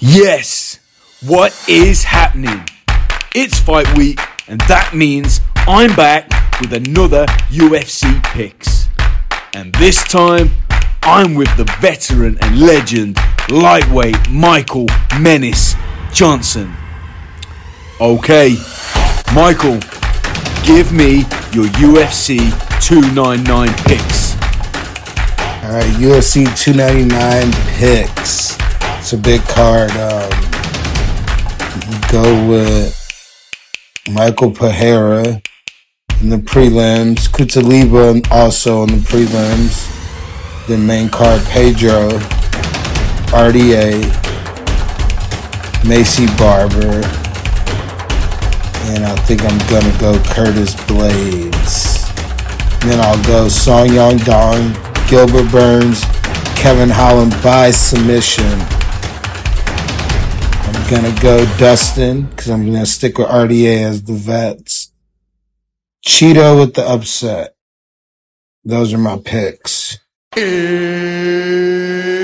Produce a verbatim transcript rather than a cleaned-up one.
Yes, what is happening? It's fight week, and that means I'm back with another U F C picks. And this time, I'm with the veteran and legend, lightweight Michael Menace Johnson. Okay, Michael, give me your U F C two ninety-nine picks. Alright, U F C two ninety-nine picks. It's a big card. Um, go with Michael Pereira in the prelims. Kutaliba also in the prelims. The main card, Pedro, R D A, Macy Barber, and I think I'm gonna go Curtis Blades. And then I'll go Song Yadong, Gilbert Burns, Kevin Holland by submission. I'm gonna go Dustin because I'm gonna stick with R D A as the vets. Cheeto with the upset. Those are my picks.